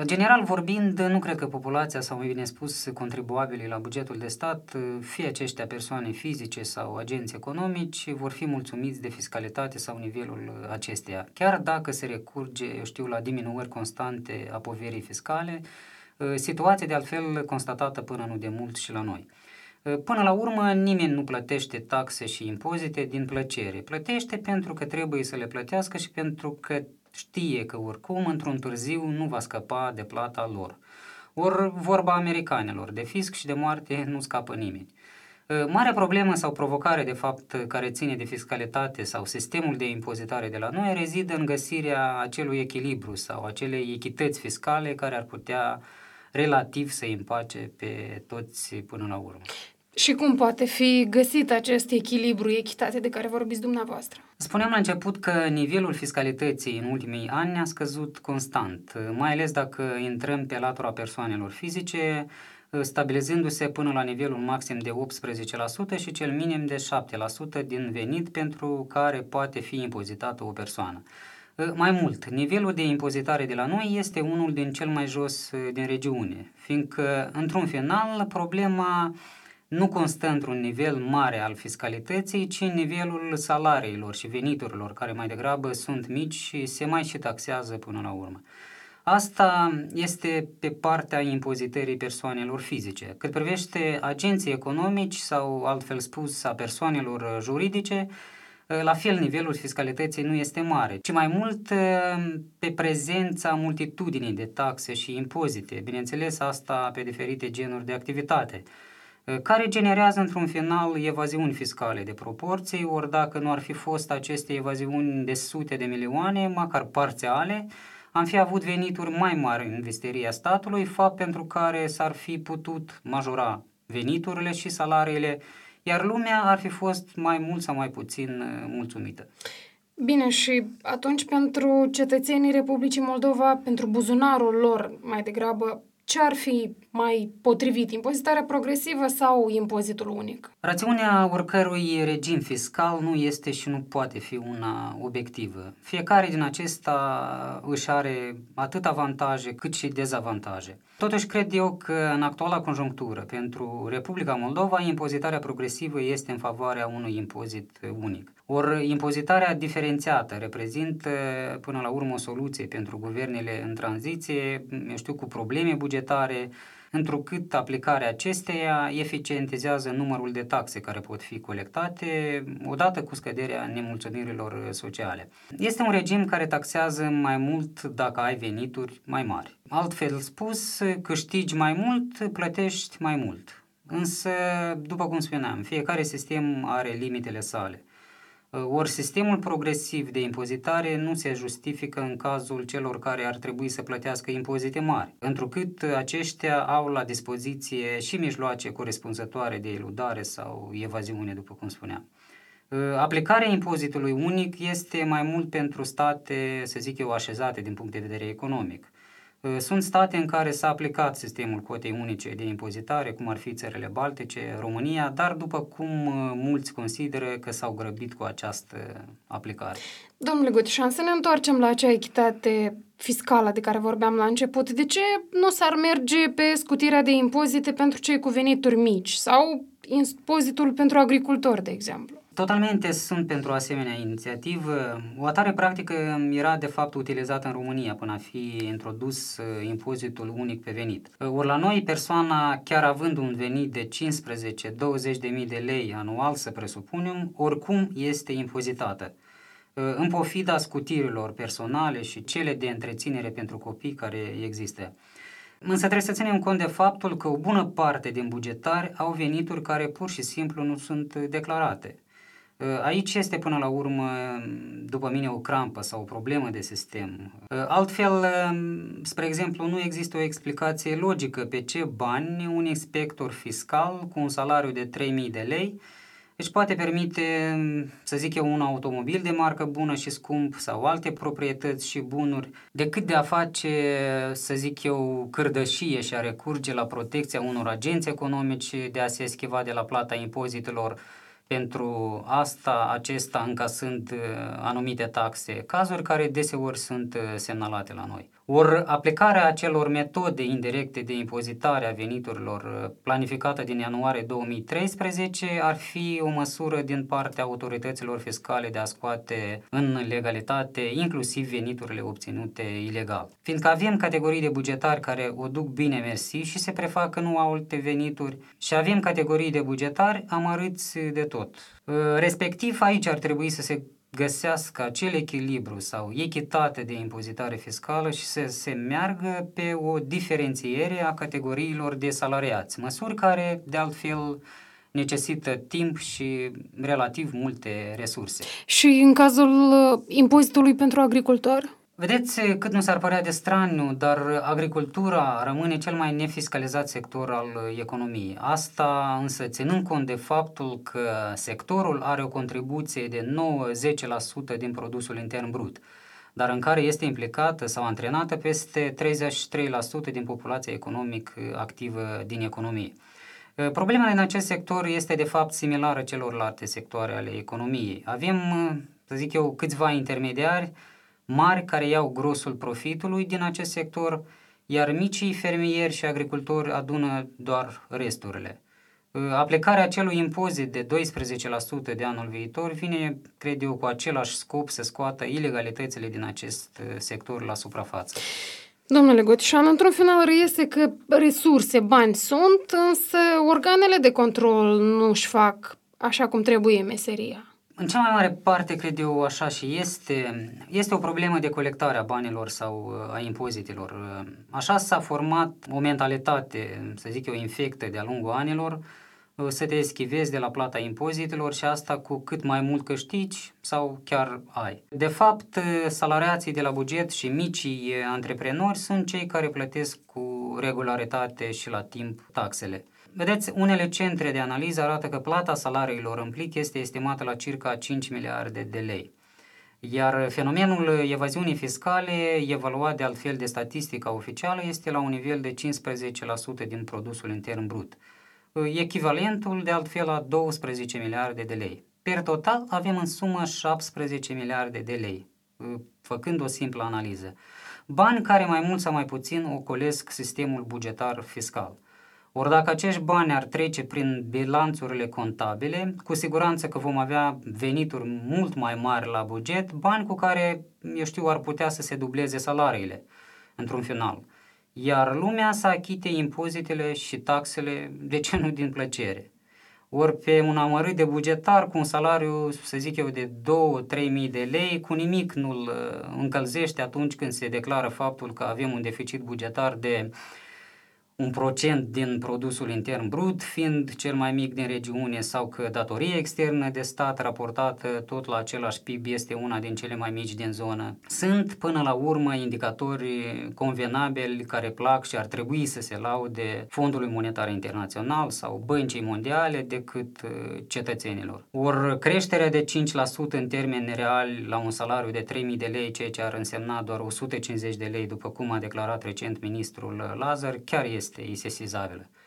La general vorbind, nu cred că populația, sau mai bine spus, contribuabilii la bugetul de stat, fie aceștia persoane fizice sau agenți economici, vor fi mulțumiți de fiscalitate sau nivelul acesteia. Chiar dacă se recurge, la diminuări constante a poverii fiscale, situație de altfel constatată până nu de mult și la noi. Până la urmă, nimeni nu plătește taxe și impozite din plăcere. Plătește pentru că trebuie să le plătească și pentru că știe că oricum, într-un târziu, nu va scăpa de plata lor. Ori vorba americanilor, de fisc și de moarte nu scapă nimeni. Marea problemă sau provocare, de fapt, care ține de fiscalitate sau sistemul de impozitare de la noi, rezidă în găsirea acelui echilibru sau acelei echități fiscale care ar putea relativ să îi împace pe toți până la urmă. Și cum poate fi găsit acest echilibru, echitate de care vorbiți dumneavoastră? Spuneam la început că nivelul fiscalității în ultimii ani a scăzut constant, mai ales dacă intrăm pe latura persoanelor fizice, stabilizându-se până la nivelul maxim de 18% și cel minim de 7% din venit pentru care poate fi impozitată o persoană. Mai mult, nivelul de impozitare de la noi este unul din cel mai jos din regiune, fiindcă, într-un final, problema nu constă într-un nivel mare al fiscalității, ci în nivelul salariilor și veniturilor, care mai degrabă sunt mici și se mai și taxează până la urmă. Asta este pe partea impozitării persoanelor fizice. Cât privește agenții economici sau, altfel spus, a persoanelor juridice, la fel nivelul fiscalității nu este mare, ci mai mult pe prezența multitudinii de taxe și impozite, bineînțeles asta pe diferite genuri de activitate, care generează într-un final evaziuni fiscale de proporții, ori dacă nu ar fi fost aceste evaziuni de sute de milioane, măcar parțiale, am fi avut venituri mai mari în vestiria statului, fapt pentru care s-ar fi putut majora veniturile și salariile, iar lumea ar fi fost mai mult sau mai puțin mulțumită. Bine, și atunci pentru cetățenii Republicii Moldova, pentru buzunarul lor mai degrabă, ce ar fi mai potrivit, impozitarea progresivă sau impozitul unic? Rațiunea oricărui regim fiscal nu este și nu poate fi una obiectivă. Fiecare din acesta își are atât avantaje cât și dezavantaje. Totuși cred eu că în actuala conjunctură pentru Republica Moldova impozitarea progresivă este în favoarea unui impozit unic. Ori impozitarea diferențiată reprezintă până la urmă o soluție pentru guvernele în tranziție, cu probleme bugetare, întrucât aplicarea acesteia eficientizează numărul de taxe care pot fi colectate, odată cu scăderea nemulțumirilor sociale. Este un regim care taxează mai mult dacă ai venituri mai mari. Altfel spus, câștigi mai mult, plătești mai mult. Însă, după cum spuneam, fiecare sistem are limitele sale. Ori sistemul progresiv de impozitare nu se justifică în cazul celor care ar trebui să plătească impozite mari, întrucât aceștia au la dispoziție și mijloace corespunzătoare de eludare sau evaziune, după cum spuneam. Aplicarea impozitului unic este mai mult pentru state, să zic eu, așezate din punct de vedere economic. Sunt state în care s-a aplicat sistemul cotei unice de impozitare, cum ar fi țările Baltice, România, dar după cum mulți consideră că s-au grăbit cu această aplicare. Domnule Gotișan, să ne întoarcem la acea echitate fiscală de care vorbeam la început. De ce nu s-ar merge pe scutirea de impozite pentru cei cu venituri mici sau impozitul pentru agricultori, de exemplu? Totalmente sunt pentru o asemenea inițiativă. O atare practică era de fapt utilizată în România până a fi introdus impozitul unic pe venit. Ori la noi, persoana, chiar având un venit de 15-20 de mii de lei anual, să presupunem, oricum este impozitată. În pofida scutirilor personale și cele de întreținere pentru copii care există. Însă trebuie să ținem cont de faptul că o bună parte din bugetari au venituri care pur și simplu nu sunt declarate. Aici este până la urmă, după mine, o crampă sau o problemă de sistem. Altfel, spre exemplu, nu există o explicație logică pe ce bani un inspector fiscal cu un salariu de 3.000 de lei își poate permite, să zic eu, un automobil de marcă bună și scump sau alte proprietăți și bunuri, decât de a face, să zic eu, cârdășie și a recurge la protecția unor agenți economici, de a se eschiva de la plata impozitelor, pentru acesta încasând anumite taxe, cazuri care deseori sunt semnalate la noi. Ori aplicarea acelor metode indirecte de impozitare a veniturilor planificată din ianuarie 2013 ar fi o măsură din partea autorităților fiscale de a scoate în legalitate inclusiv veniturile obținute ilegal. Fiindcă avem categorii de bugetari care o duc bine mersi și se prefac că nu au alte venituri și avem categorii de bugetari amărâți de tot. Respectiv aici ar trebui să se găsească acel echilibru sau echitate de impozitare fiscală și să se meargă pe o diferențiere a categoriilor de salariați, măsuri care, de altfel, necesită timp și relativ multe resurse. Și în cazul impozitului pentru agricultori? Vedeți cât nu s-ar părea de straniu, dar agricultura rămâne cel mai nefiscalizat sector al economiei. Asta însă ținând cont de faptul că sectorul are o contribuție de 9-10% din produsul intern brut, dar în care este implicată sau antrenată peste 33% din populația economic activă din economie. Problema în acest sector este de fapt similară celorlalte sectoare ale economiei. Avem, să zic eu, câțiva intermediari mari care iau grosul profitului din acest sector, iar micii fermieri și agricultori adună doar resturile. Aplicarea acelui impozit de 12% de anul viitor vine, cred eu, cu același scop să scoată ilegalitățile din acest sector la suprafață. Domnule Gotișan, într-un final reiese că resurse, bani sunt, însă organele de control nu își fac așa cum trebuie meseria. În cea mai mare parte, cred eu, așa și este o problemă de colectare a banilor sau a impozitelor. Așa s-a format o mentalitate, să zic eu, infectă de-a lungul anilor, să te eschivezi de la plata impozitelor și asta cu cât mai mult câștigi sau chiar ai. De fapt, salariații de la buget și micii antreprenori sunt cei care plătesc cu regularitate și la timp taxele. Vedeți, unele centre de analiză arată că plata salariilor în plic este estimată la circa 5 miliarde de lei. Iar fenomenul evaziunii fiscale, evaluat de altfel de statistica oficială, este la un nivel de 15% din produsul intern brut, echivalentul de altfel la 12 miliarde de lei. Per total avem în sumă 17 miliarde de lei, făcând o simplă analiză. Bani care mai mult sau mai puțin ocolesc sistemul bugetar fiscal. Ori dacă acești bani ar trece prin bilanțurile contabile, cu siguranță că vom avea venituri mult mai mari la buget, bani cu care, eu știu, ar putea să se dubleze salariile într-un final. Iar lumea să achite impozitele și taxele, de ce nu din plăcere. Ori pe un amărât de bugetar cu un salariu, să zic eu, de 2-3 mii de lei, cu nimic nu-l încălzește atunci când se declară faptul că avem un deficit bugetar de 1% din produsul intern brut, fiind cel mai mic din regiune, sau că datoria externă de stat raportată tot la același PIB este una din cele mai mici din zonă. Sunt până la urmă indicatori convenabili care plac și ar trebui să se laude Fondului Monetar Internațional sau Băncii Mondiale decât cetățenilor. Ori creșterea de 5% în termeni reali la un salariu de 3.000 de lei, ceea ce ar însemna doar 150 de lei, după cum a declarat recent ministrul Lazar, chiar este isesizabilă.